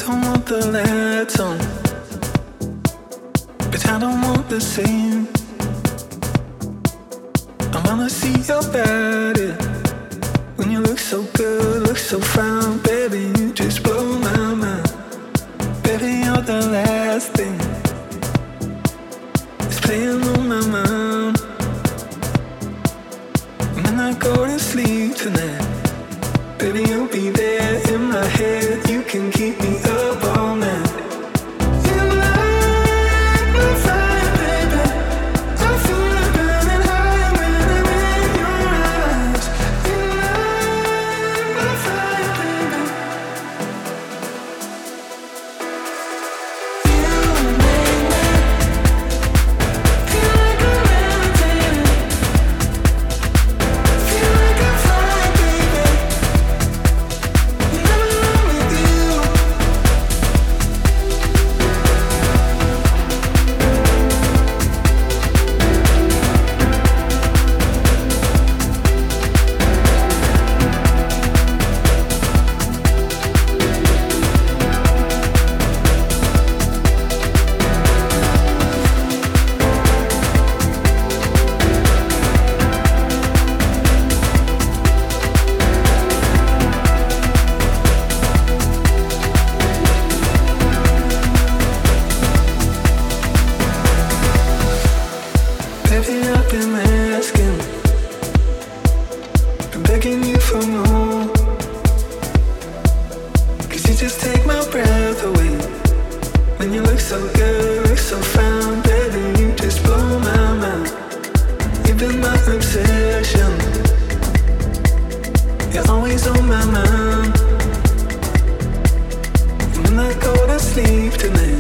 don't want the lights on, but I don't want the same. I wanna see your body when you look so good, look so fine. Baby, you just blow my mind. Baby, you're the last thing that's playing on my mind. When I go to sleep tonight, baby, you'll be there in my head. You can keep me up all night. You light my fire, baby. I feel it burning high when I'm in your eyes. You light my fire, baby. You make me feel like I'm levitating. Feel like I'm flying, baby. Never alone with you. Baby, I've been asking, been begging you for more. 'Cause you just take my breath away. When you look so good, look so fine. Baby, you just blow my mind. You've been my obsession. You're always on my mind. And when I go to sleep tonight,